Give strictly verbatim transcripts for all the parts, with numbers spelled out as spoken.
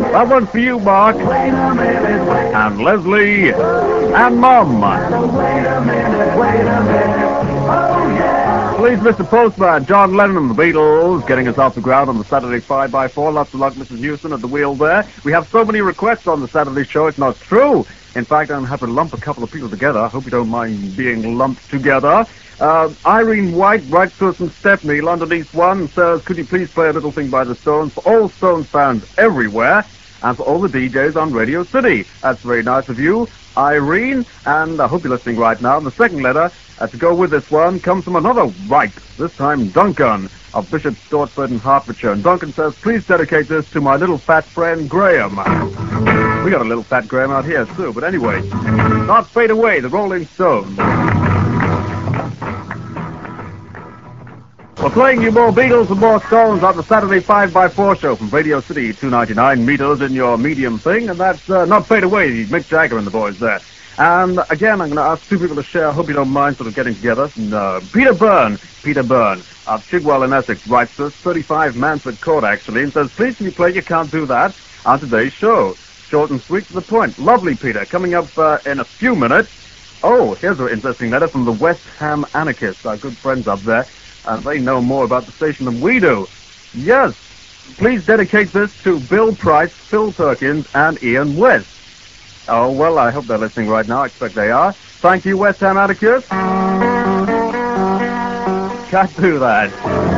That one's for you, Mark. And Leslie. And Mom. Please, Mister Postman, John Lennon and the Beatles, getting us off the ground on the Saturday five by four. Lots of luck, Missus Newson, at the wheel there. We have so many requests on the Saturday show, it's not true. In fact, I'm going to have to lump a couple of people together. I hope you don't mind being lumped together. Uh, Irene White writes to us from Stepney, London East one, says, could you please play a little thing by the Stones for all Stones fans everywhere and for all the D Js on Radio City. That's very nice of you, Irene, and I hope you're listening right now. The second letter uh, to go with this one comes from another White, this time Duncan of Bishop Stortford in Hertfordshire. And Duncan says, please dedicate this to my little fat friend Graham. We got a little fat Graham out here too, but anyway, not fade away, the Rolling Stones. We're playing you more Beatles and more Stones on the Saturday five by four show from Radio City, two ninety-nine meters in your medium thing, and that's uh, not fade away, Mick Jagger and the boys there. And again, I'm going to ask two people to share. I hope you don't mind sort of getting together. No. Peter Byrne, Peter Byrne of Chigwell in Essex writes us, thirty-five Mansford Court actually, and says, please can you play You Can't Do That on today's show. Short and sweet to the point. Lovely, Peter. Coming up uh, in a few minutes. Oh, here's an interesting letter from the West Ham Anarchists, our good friends up there. And they know more about the station than we do. Yes, please dedicate this to Bill Price, Phil Perkins, and Ian West. Oh, well, I hope they're listening right now. I expect they are. Thank you, West Ham Anarchists. Can't do that.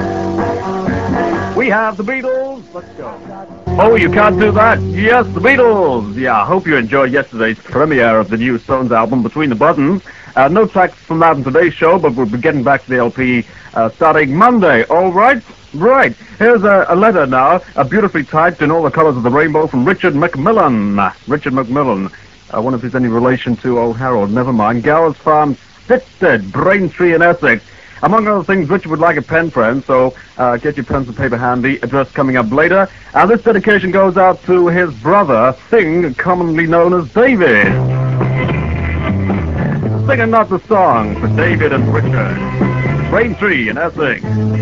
We have the Beatles. Let's go. Oh, you can't do that? Yes, the Beatles. Yeah, I hope you enjoyed yesterday's premiere of the new Stones album, Between the Buttons. Uh, no tracks from that in today's show, but we'll be getting back to the L P uh, starting Monday. All right? Right. Here's a, a letter now, uh, beautifully typed in all the colors of the rainbow from Richard McMillan. Richard McMillan. I wonder if he's any relation to old Harold. Never mind. Gowers Farm, Sitstead, Braintree in Essex. Among other things, Richard would like a pen friend, so uh, get your pens and paper handy. Address coming up later. And this dedication goes out to his brother, Thing, commonly known as David. Singing not the song for David and Richard. Braintree in Essex.